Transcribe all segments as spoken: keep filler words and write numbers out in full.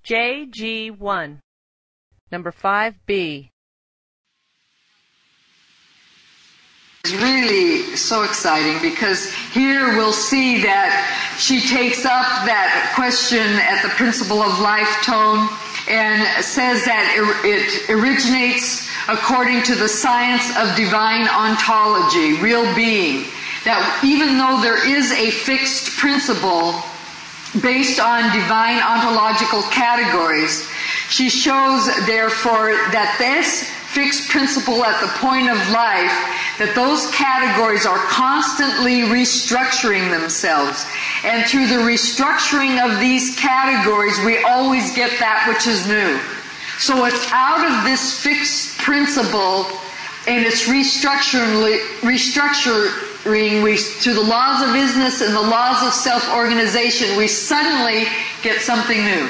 J G one. Number five B. It's really so exciting because here we'll see that she takes up that question at the Principle of Life tone and says that it originates according to the science of divine ontology, real being. That even though there is a fixed principle based on divine ontological categories, she shows, therefore, that this fixed principle at the point of life, that those categories are constantly restructuring themselves. And through the restructuring of these categories, we always get that which is new. So it's out of this fixed principle and it's restructuring, restructuring we, through the laws of business and the laws of self-organization, we suddenly get something new.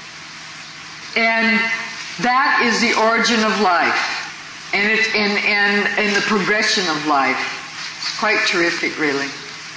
And that is the origin of life. And it and, and, and the progression of life. It's quite terrific, really.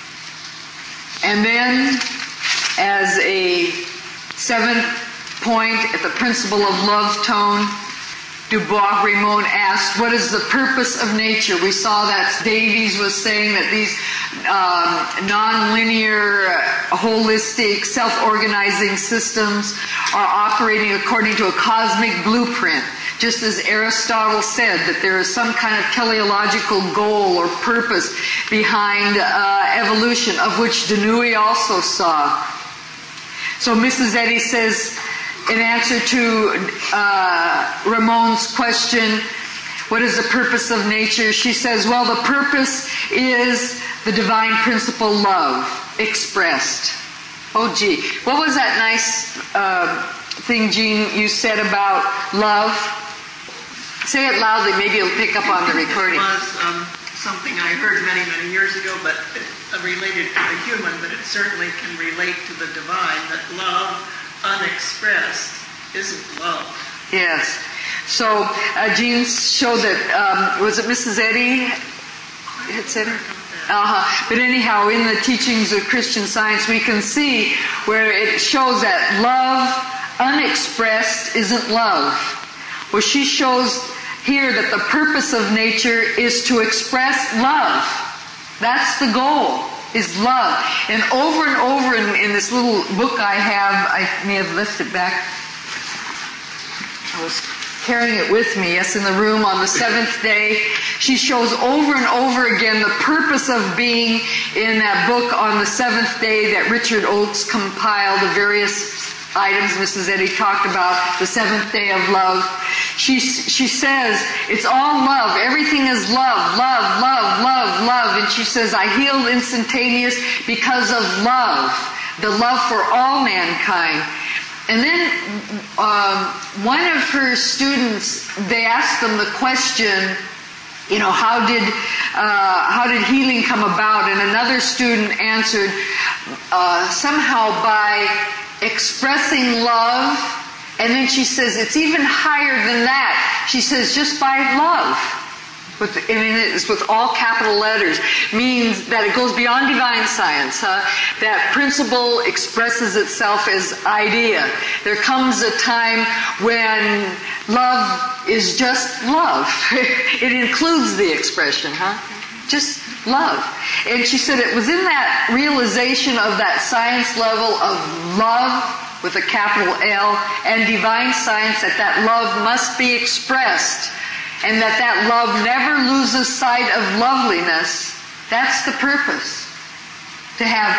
And then, as a seventh point at the Principle of Love tone, Du Bois-Reymond asked, what is the purpose of nature? We saw that Davies was saying that these um, non-linear, holistic, self-organizing systems are operating according to a cosmic blueprint. Just as Aristotle said that there is some kind of teleological goal or purpose behind uh, evolution, of which Denouille also saw. So Missus Eddy says, in answer to uh, Ramon's question, what is the purpose of nature? She says, well, the purpose is the divine principle love expressed. Oh, gee. What was that nice uh, thing, Jean, you said about love? Say it loudly, maybe it'll pick up on the recording. It was um, something I heard many, many years ago, but it, uh, related to the human, but it certainly can relate to the divine, that love unexpressed isn't love. Yes. So uh, Jean showed that, um, was it Missus Eddy had said it? Uh-huh. But anyhow, in the teachings of Christian Science, we can see where it shows that love unexpressed isn't love. Well, she shows here that the purpose of nature is to express love. That's the goal, is love. And over and over in, in this little book I have, I may have left it back. I was carrying it with me, yes, in the room on the seventh day. She shows over and over again the purpose of being in that book on the seventh day that Richard Oakes compiled, the various items Missus Eddy talked about, the seventh day of love. She she says, it's all love. Everything is love, love, love, love, love. And she says, I healed instantaneous because of love, the love for all mankind. And then um, one of her students, they asked them the question, you know, how did uh, how did healing come about? And another student answered, uh, somehow by expressing love. And then she says, it's even higher than that. She says, just by love. With, I mean, it's with all capital letters. Means that it goes beyond divine science. Huh? That principle expresses itself as idea. There comes a time when love is just love. It includes the expression, huh? Just love. And she said it was in that realization of that science level of love with a capital L and divine science that that love must be expressed. And that that love never loses sight of loveliness. That's the purpose. To have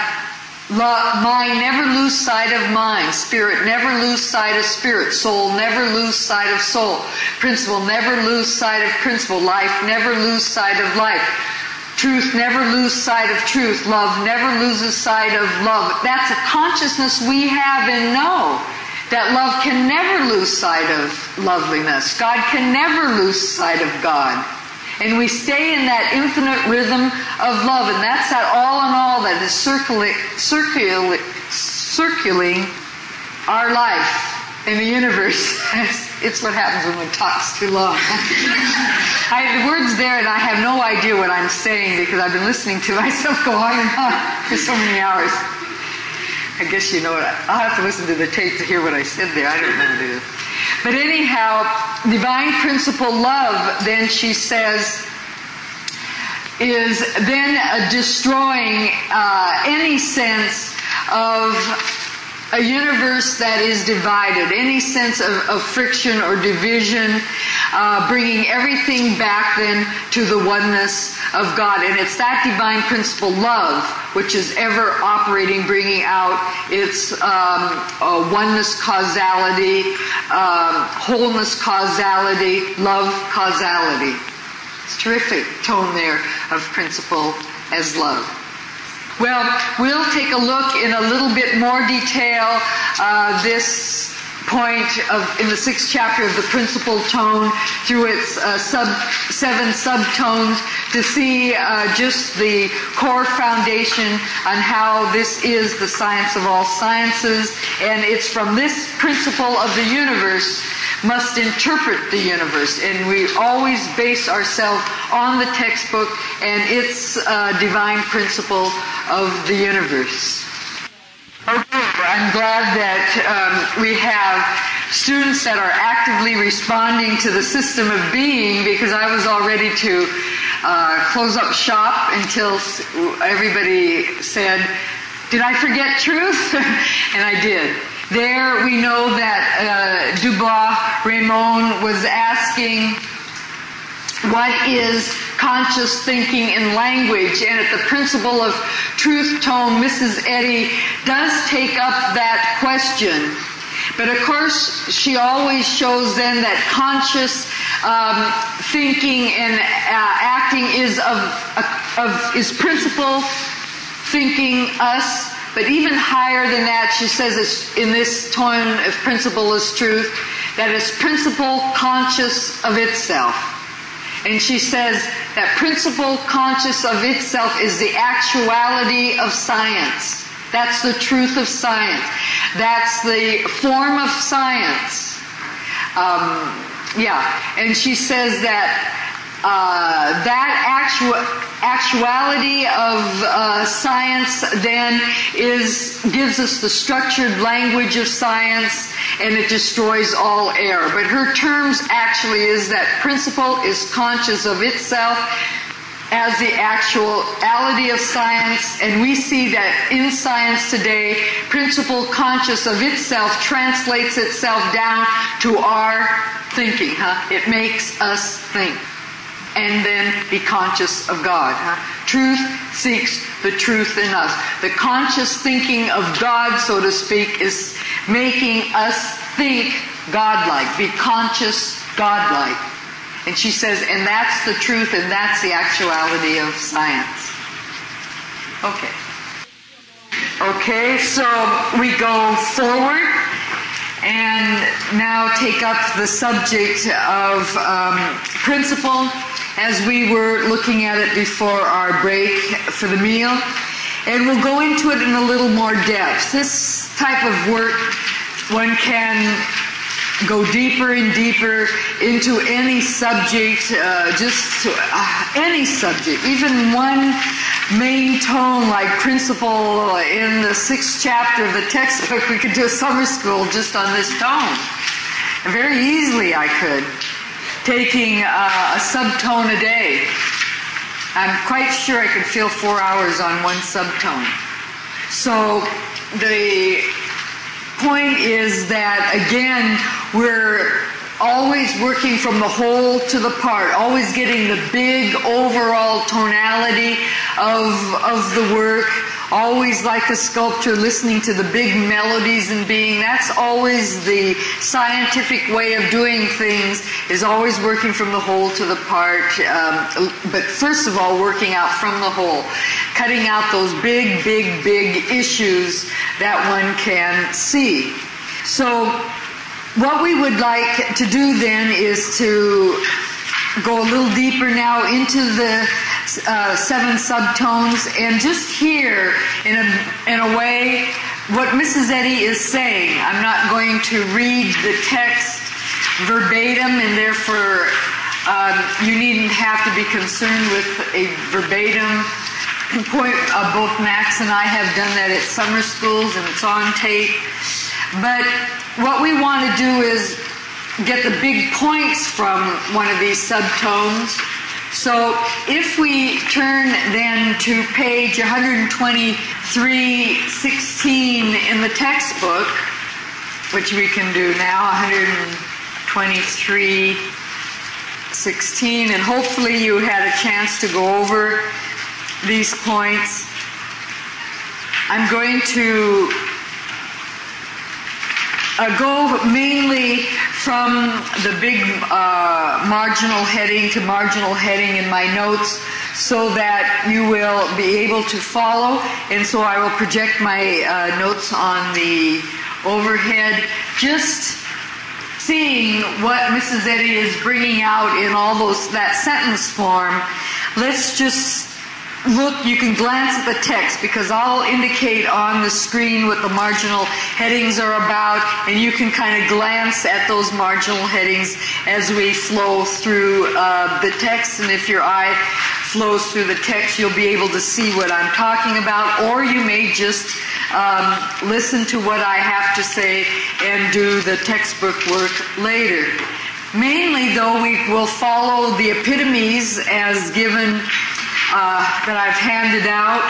love, mind never lose sight of mind. Spirit never lose sight of spirit. Soul never lose sight of soul. Principle never lose sight of principle. Life never lose sight of life. Truth never lose sight of truth. Love never loses sight of love. That's a consciousness we have and know. That love can never lose sight of loveliness. God can never lose sight of God. And we stay in that infinite rhythm of love. And that's that all in all that is circulating, circulating, circulating our life in the universe. It's what happens when one talks too long. I, the word's there and I have no idea what I'm saying because I've been listening to myself go on and on for so many hours. I guess you know it. I'll have to listen to the tape to hear what I said there. I don't know what it is. But anyhow, divine principle love, then she says, is then uh, destroying uh, any sense of a universe that is divided, any sense of, of friction or division, uh, bringing everything back then to the oneness of God. And it's that divine principle, love, which is ever operating, bringing out its um, uh, oneness causality, um, wholeness causality, love causality. It's a terrific tone there of principle as love. Well, we'll take a look in a little bit more detail uh, this point of in the sixth chapter of the principal tone through its uh, sub seven subtones to see uh, just the core foundation on how this is the science of all sciences, and it's from this principle of the universe must interpret the universe, and we always base ourselves on the textbook and its uh, divine principle of the universe. Okay, I'm glad that um, we have students that are actively responding to the system of being, because I was all ready to uh, close up shop until everybody said, "Did I forget truth?" And I did. There we know that uh, Dubois Raymond was asking, what is conscious thinking in language? And at the principle of truth tone, Missus Eddy does take up that question. But of course, she always shows then that conscious um, thinking and uh, acting is of, of is principle thinking us. But even higher than that, she says it's in this tone of principle is truth, that it's principle conscious of itself. And she says that principle conscious of itself is the actuality of science. That's the truth of science. That's the form of science. Um, yeah, and she says that uh, that actual actuality of uh, science then is gives us the structured language of science, and it destroys all error. But her terms actually is that principle is conscious of itself as the actuality of science, and we see that in science today, principle conscious of itself translates itself down to our thinking. Huh? It makes us think. And then be conscious of God. Huh? Truth seeks the truth in us. The conscious thinking of God, so to speak, is making us think God-like, be conscious God-like. And she says, and that's the truth, and that's the actuality of science. Okay. Okay, so we go forward and now take up the subject of um, principle, as we were looking at it before our break for the meal. And we'll go into it in a little more depth. This type of work, one can go deeper and deeper into any subject, uh, just uh, any subject, even one main tone like principle in the sixth chapter of the textbook. We could do a summer school just on this tone. Very easily I could. Taking uh, a subtone a day. I'm quite sure I could fill four hours on one subtone. So the point is that, again, we're always working from the whole to the part, always getting the big overall tonality of, of the work, always like a sculptor listening to the big melodies and being. That's always the scientific way of doing things, is always working from the whole to the part, um, but first of all working out from the whole, cutting out those big, big, big issues that one can see. So what we would like to do then is to go a little deeper now into the uh, seven subtones and just hear in a, in a way what Missus Eddy is saying. I'm not going to read the text verbatim, and therefore um, you needn't have to be concerned with a verbatim point, uh, both Max and I have done that at summer schools, and it's on tape. But what we want to do is get the big points from one of these subtones. So if we turn then to page one twenty-three sixteen in the textbook, which we can do now, one twenty-three sixteen, and hopefully you had a chance to go over these points. I'm going to uh, go mainly from the big uh, marginal heading to marginal heading in my notes so that you will be able to follow. And so I will project my uh, notes on the overhead, just seeing what Missus Eddy is bringing out in all those, that sentence form. Let's just look, you can glance at the text because I'll indicate on the screen what the marginal headings are about, and you can kind of glance at those marginal headings as we flow through uh, the text. And if your eye flows through the text, you'll be able to see what I'm talking about, or you may just um, listen to what I have to say and do the textbook work later. Mainly, though, we will follow the epitomes as given Uh, that I've handed out,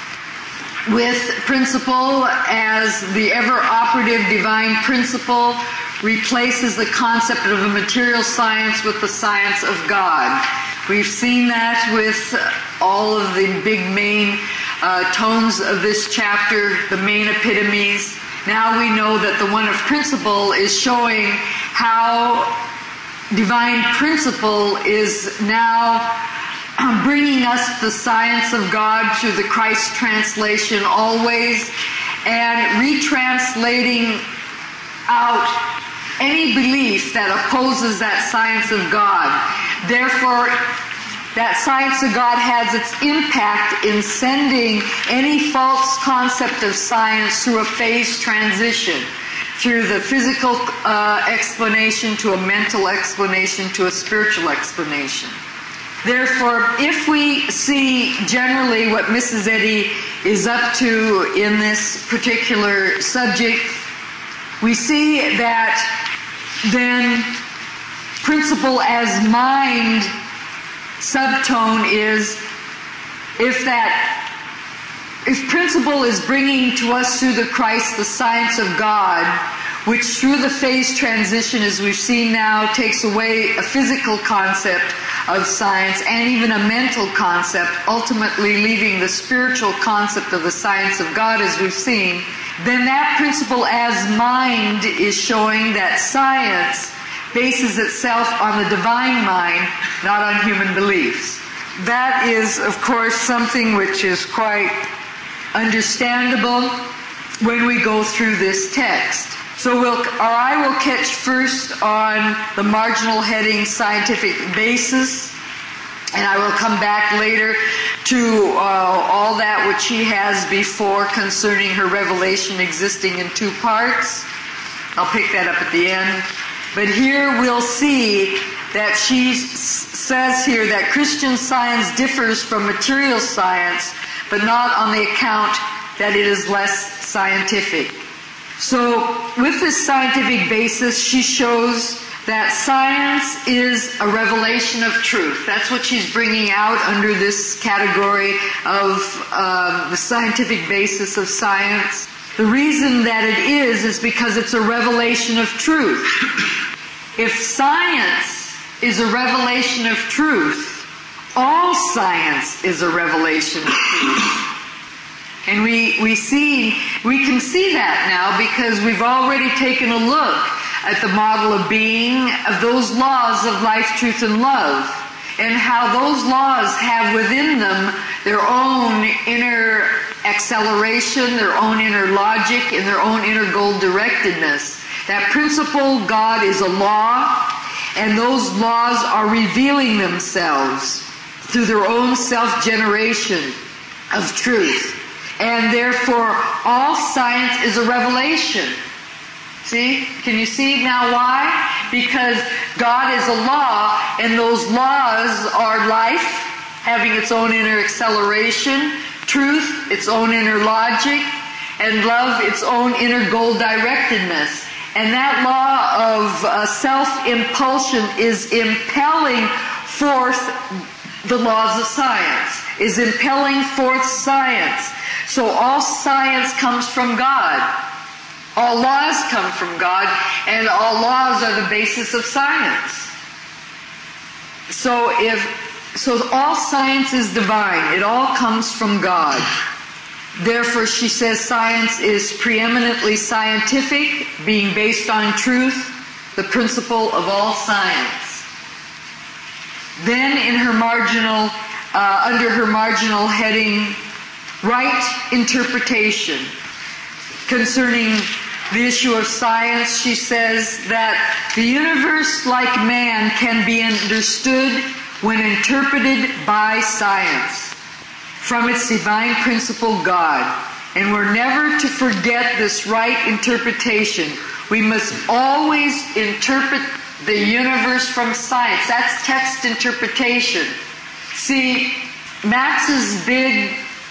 with principle as the ever-operative divine principle replaces the concept of a material science with the science of God. We've seen that with all of the big main uh, tones of this chapter, the main epitomes. Now we know that the one of principle is showing how divine principle is now bringing us the science of God through the Christ translation always, and retranslating out any belief that opposes that science of God. Therefore, that science of God has its impact in sending any false concept of science through a phase transition, through the physical uh, explanation to a mental explanation to a spiritual explanation. Therefore, if we see generally what Missus Eddy is up to in this particular subject, we see that then principle as mind subtone is if that if principle is bringing to us through the Christ the science of God, which through the phase transition, as we've seen now, takes away a physical concept of science and even a mental concept, ultimately leaving the spiritual concept of the science of God, as we've seen, then that principle as mind is showing that science bases itself on the divine mind, not on human beliefs. That is, of course, something which is quite understandable when we go through this text. So we'll, or I will catch first on the marginal heading scientific basis, and I will come back later to uh, all that which she has before concerning her revelation existing in two parts. I'll pick that up at the end. But here we'll see that she s- says here that Christian science differs from material science, but not on the account that it is less scientific. So with this scientific basis, she shows that science is a revelation of truth. That's what she's bringing out under this category of uh, the scientific basis of science. The reason that it is is because it's a revelation of truth. If science is a revelation of truth, all science is a revelation of truth. And we, we see, we can see that now because we've already taken a look at the model of being of those laws of life, truth, and love, and how those laws have within them their own inner acceleration, their own inner logic, and their own inner goal-directedness. That principle, God, is a law, and those laws are revealing themselves through their own self-generation of truth. And therefore, all science is a revelation. See? Can you see now why? Because God is a law, and those laws are life, having its own inner acceleration, truth its own inner logic, and love its own inner goal-directedness. And that law of uh, self-impulsion is impelling forth the laws of science, is impelling forth science. So all science comes from God. All laws come from God, and all laws are the basis of science. So if so all science is divine. It all comes from God. Therefore, she says science is preeminently scientific, being based on truth, the principle of all science. Then in her marginal, uh, under her marginal heading, right interpretation. Concerning the issue of science, she says that the universe, like man, can be understood when interpreted by science from its divine principle, God. And we're never to forget this right interpretation. We must always interpret the universe from science. That's text interpretation. See, Max's big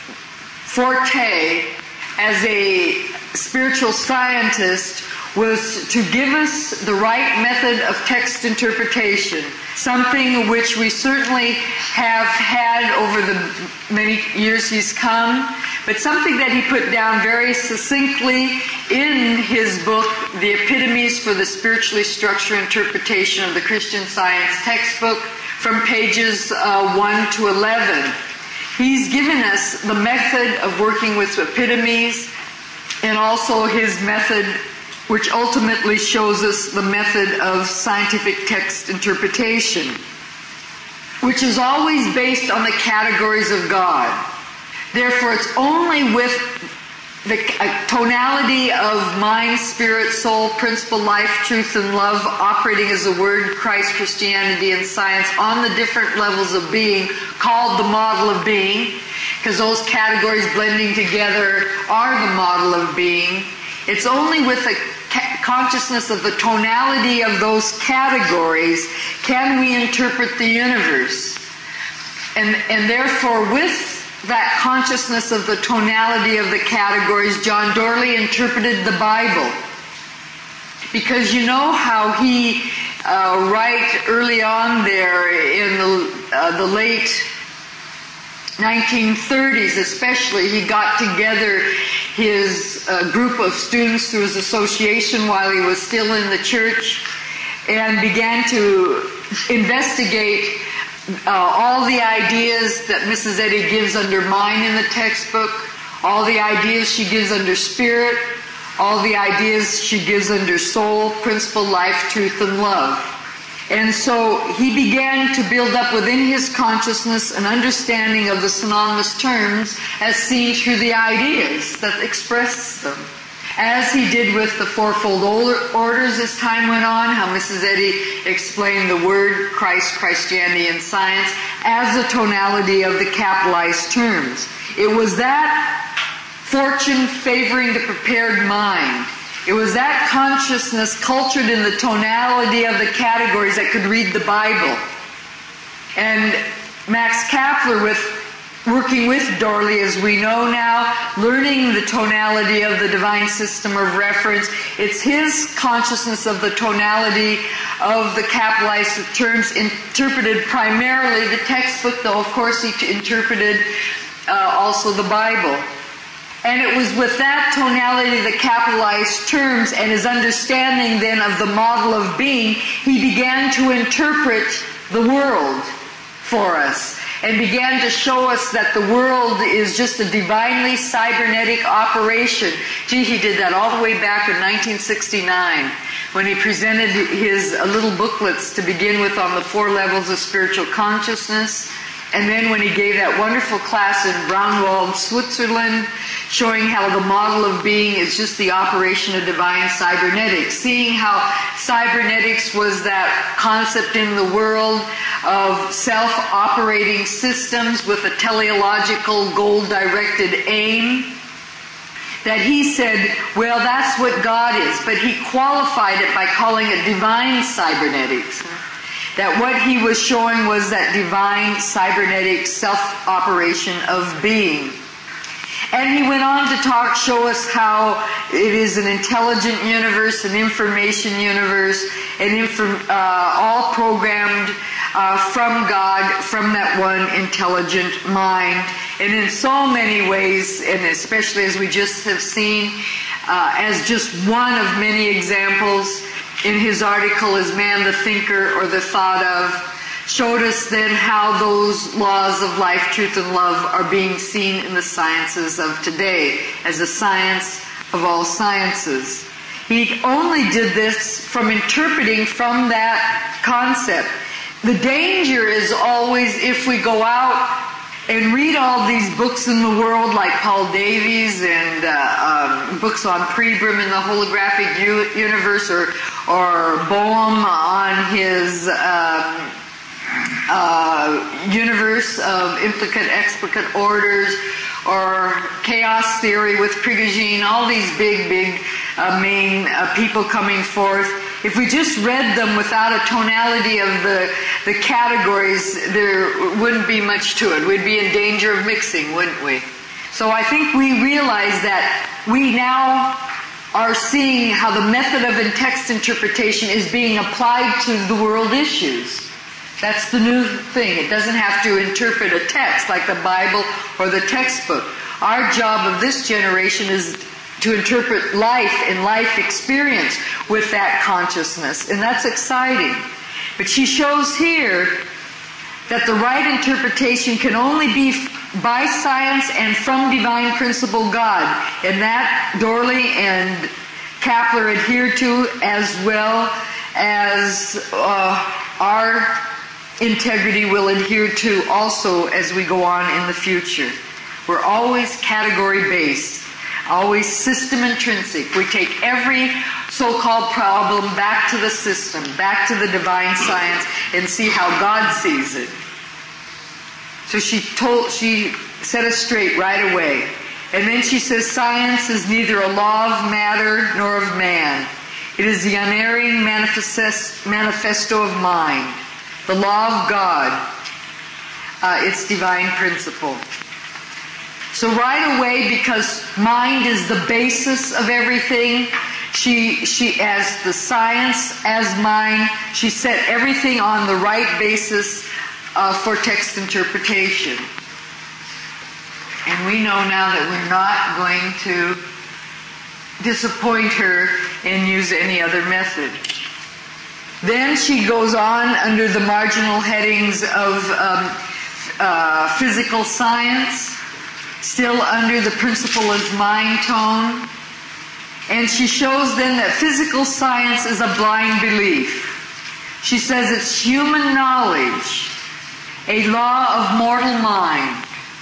forte as a spiritual scientist was to give us the right method of text interpretation, something which we certainly have had over the many years he's come, but something that he put down very succinctly in his book, The Epitomes for the Spiritually Structured Interpretation of the Christian Science textbook, from pages uh, one to eleven. He's given us the method of working with epitomes, and also his method, which ultimately shows us the method of scientific text interpretation, which is always based on the categories of God. Therefore, it's only with the tonality of mind, spirit, soul, principle, life, truth, and love operating as a word, Christ, Christianity, and science on the different levels of being, called the model of being, because those categories blending together are the model of being. It's only with the ca- consciousness of the tonality of those categories can we interpret the universe. And, and therefore, with that consciousness of the tonality of the categories, John Dorley interpreted the Bible. Because you know how he, uh, right early on there in the, uh, the late nineteen thirties especially, he got together his uh, group of students through his association while he was still in the church and began to investigate uh, all the ideas that Missus Eddy gives under mind in the textbook, all the ideas she gives under spirit, all the ideas she gives under soul, principle, life, truth, and love. And so he began to build up within his consciousness an understanding of the synonymous terms as seen through the ideas that express them. As he did with the fourfold orders as time went on, how Missus Eddy explained the word, Christ, Christianity, and science as the tonality of the capitalized terms. It was that fortune favoring the prepared mind. It was that consciousness cultured in the tonality of the categories that could read the Bible. And Max Kapler, with working with Dorley, as we know now, learning the tonality of the divine system of reference, it's his consciousness of the tonality of the capitalized terms interpreted primarily the textbook, though of course he interpreted uh, also the Bible. And it was with that tonality, the capitalized terms, and his understanding then of the model of being, he began to interpret the world for us and began to show us that the world is just a divinely cybernetic operation. Gee, he did that all the way back in nineteen sixty-nine when he presented his uh, little booklets to begin with on the four levels of spiritual consciousness. And then when he gave that wonderful class in Braunwald, Switzerland, showing how the model of being is just the operation of divine cybernetics, seeing how cybernetics was that concept in the world of self-operating systems with a teleological goal-directed aim, that he said, well, that's what God is, but he qualified it by calling it divine cybernetics. That what he was showing was that divine cybernetic self-operation of being. And he went on to talk, show us how it is an intelligent universe, an information universe, and inform, uh, all programmed uh, from God, from that one intelligent mind. And in so many ways, and especially as we just have seen, uh, as just one of many examples in his article, Is Man the Thinker or the Thought Of?, showed us then how those laws of life, truth, and love are being seen in the sciences of today as a science of all sciences. He only did this from interpreting from that concept. The danger is always if we go out and read all these books in the world like Paul Davies and uh, um, books on Pribram and the holographic u- universe, or, or Boehm on his um, uh, universe of implicate, explicate orders, or chaos theory with Prigogine, all these big, big uh, main uh, people coming forth. If we just read them without a tonality of the, the categories, there wouldn't be much to it. We'd be in danger of mixing, wouldn't we? So I think we realize that we now are seeing how the method of text interpretation is being applied to the world issues. That's the new thing. It doesn't have to interpret a text like the Bible or the textbook. Our job of this generation is to interpret life and life experience with that consciousness. And that's exciting. But she shows here that the right interpretation can only be by science and from divine principle God. And that Dorley and Kapler adhere to, as well as uh, our integrity will adhere to also as we go on in the future. We're always category-based, always system-intrinsic. We take every so-called problem back to the system, back to the divine science, and see how God sees it. So she told, she set us straight right away. And then she says, science is neither a law of matter nor of man. It is the unerring manifesto of mind, the law of God, uh, its divine principle. So right away, because mind is the basis of everything, she, she, as the science, as mind, she set everything on the right basis uh, for text interpretation. And we know now that we're not going to disappoint her and use any other method. Then she goes on under the marginal headings of um, uh, physical science, still under the principle of mind tone. And she shows then that physical science is a blind belief. She says it's human knowledge, a law of mortal mind,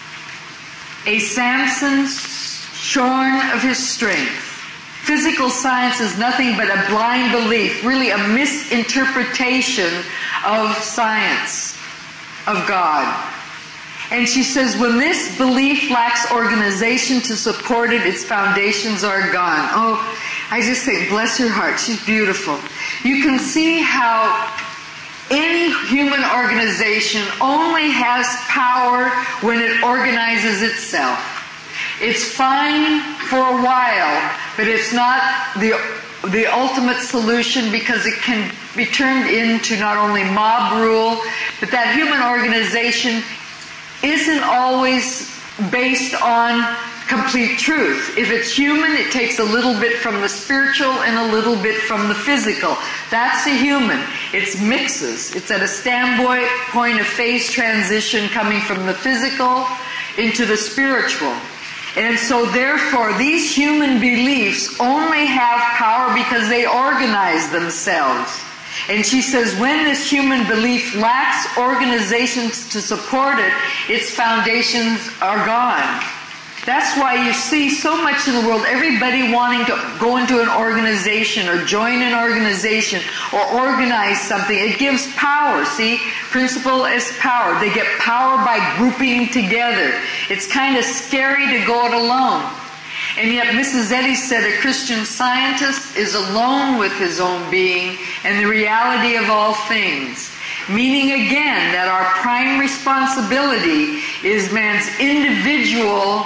a Samson shorn of his strength. Physical science is nothing but a blind belief, really a misinterpretation of science, of God. And she says, when this belief lacks organization to support it, its foundations are gone. Oh, I just think, bless her heart, she's beautiful. You can see how any human organization only has power when it organizes itself. It's fine for a while, but it's not the the ultimate solution, because it can be turned into not only mob rule, but that human organization isn't always based on complete truth. If it's human, it takes a little bit from the spiritual and a little bit from the physical. That's the human. It's mixes. It's at a standpoint point of phase transition coming from the physical into the spiritual. And so therefore, these human beliefs only have power because they organize themselves. And she says, when this human belief lacks organizations to support it, its foundations are gone. That's why you see so much in the world, everybody wanting to go into an organization or join an organization or organize something. It gives power, see? Principle is power. They get power by grouping together. It's kind of scary to go it alone. And yet Missus Eddy said a Christian scientist is alone with his own being and the reality of all things. Meaning again that our prime responsibility is man's individual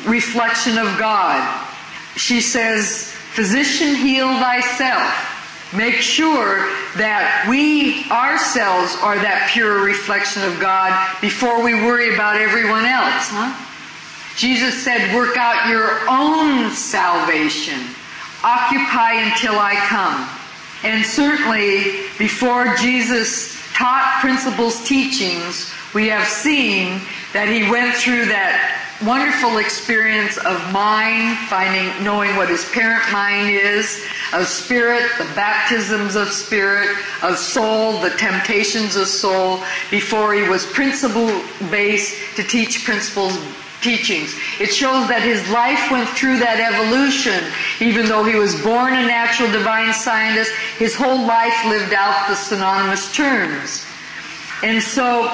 reflection of God. She says, physician, heal thyself. Make sure that we ourselves are that pure reflection of God before we worry about everyone else. Huh? Jesus said, work out your own salvation. Occupy until I come. And certainly, before Jesus taught principles teachings, we have seen that he went through that wonderful experience of mind, finding, knowing what his parent mind is, of spirit, the baptisms of spirit, of soul, the temptations of soul, before he was principle-based to teach principles teachings. It shows that his life went through that evolution. Even though he was born a natural divine scientist, his whole life lived out the synonymous terms. And so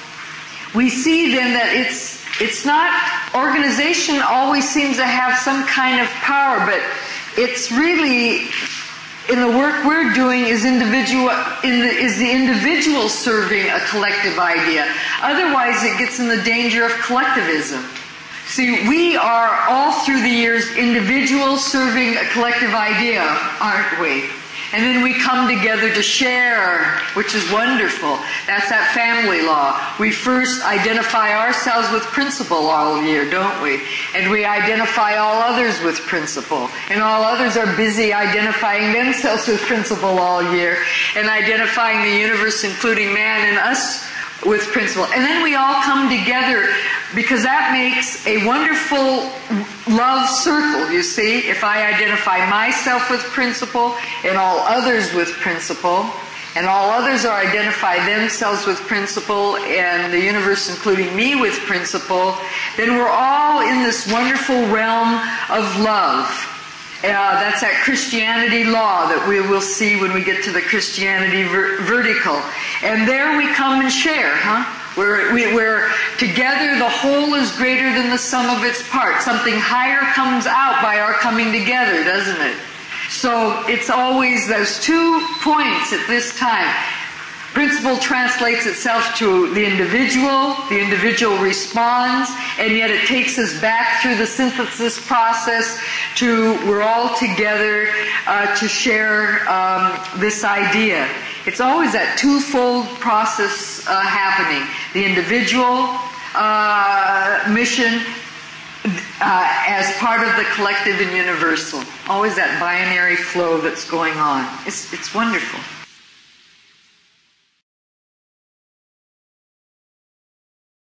we see then that it's it's not, organization always seems to have some kind of power, but it's really, in the work we're doing, is individual in the, is the individual serving a collective idea. Otherwise, it gets in the danger of collectivism. See, we are all through the years individuals serving a collective idea, aren't we? And then we come together to share, which is wonderful. That's that family law. We first identify ourselves with principle all year, don't we? And we identify all others with principle. And all others are busy identifying themselves with principle all year and identifying the universe, including man and us, with principle. And then we all come together because that makes a wonderful love circle, you see. If I identify myself with principle and all others with principle, and all others are identify themselves with principle and the universe, including me, with principle, then we're all in this wonderful realm of love. Uh, that's that Christianity law that we will see when we get to the Christianity ver- vertical. And there we come and share, huh? We're, we, we're together, the whole is greater than the sum of its parts. Something higher comes out by our coming together, doesn't it? So it's always those two points at this time. Principle translates itself to the individual, the individual responds, and yet it takes us back through the synthesis process to we're all together uh, to share um, this idea. It's always that twofold process uh, happening. The individual uh, mission uh, as part of the collective and universal. Always that binary flow that's going on. It's, it's wonderful.